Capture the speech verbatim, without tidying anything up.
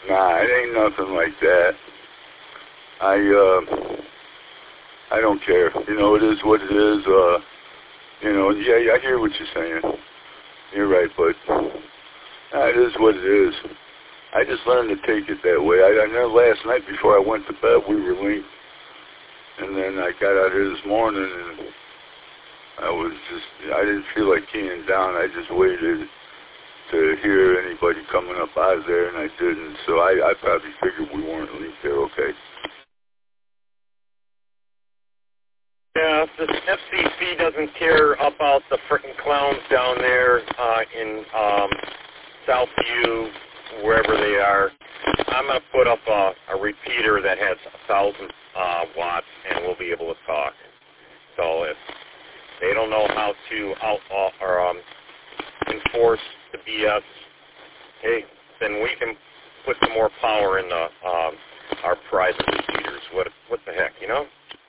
Nah, it ain't nothing like that. I, uh, I don't care. You know, it is what it is. Uh, you know, yeah, I hear what you're saying. You're right, but nah, it is what it is. I just learned to take it that way. I, I know last night before I went to bed, we were linked. And then I got out here this morning, and I was just, I didn't feel like keying down. I just waited to hear anybody coming up out of there, and I didn't. So I, I probably figured we weren't linked there, okay. Yeah, the F C C doesn't care about the frickin' clowns down there uh, in um, Southview, wherever they are. I'm going to put up a, a repeater that has a thousand uh, watts, and we'll be able to talk. So if they don't know how to outlaw or um, enforce the B S, hey, then we can put some more power in the um, our private repeaters. What what the heck, you know?